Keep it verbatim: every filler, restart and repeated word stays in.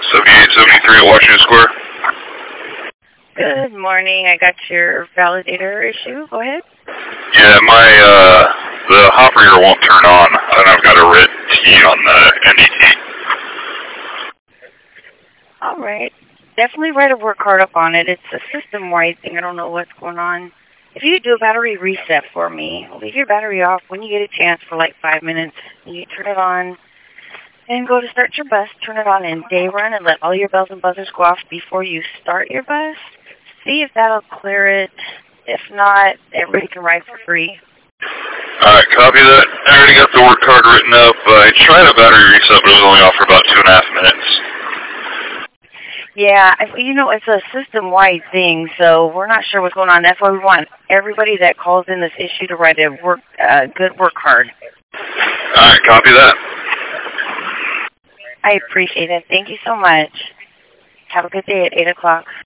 seventy-eight seventy-three at Washington Square. Good morning. I got your validator issue. Go ahead. Yeah, my, uh, the hop reader won't turn on, and I've got a red T on the N D T. All right. Definitely write a work card up on it. It's a system-wide thing. I don't know what's going on. If you do a battery reset for me, leave your battery off when you get a chance for like five minutes. You turn it on and go to start your bus. Turn it on in day run and let all your bells and buzzers go off before you start your bus. See if that'll clear it. If not, everybody can ride for free. Alright, copy that. I already got the work card written up. I tried a battery reset, but it was only off for about two and a half minutes. Yeah, you know, it's a system-wide thing, so we're not sure what's going on. That's why we want everybody that calls in this issue to write a work, uh, good work card. Alright, copy that. I appreciate it. Thank you so much. Have a good day at eight o'clock.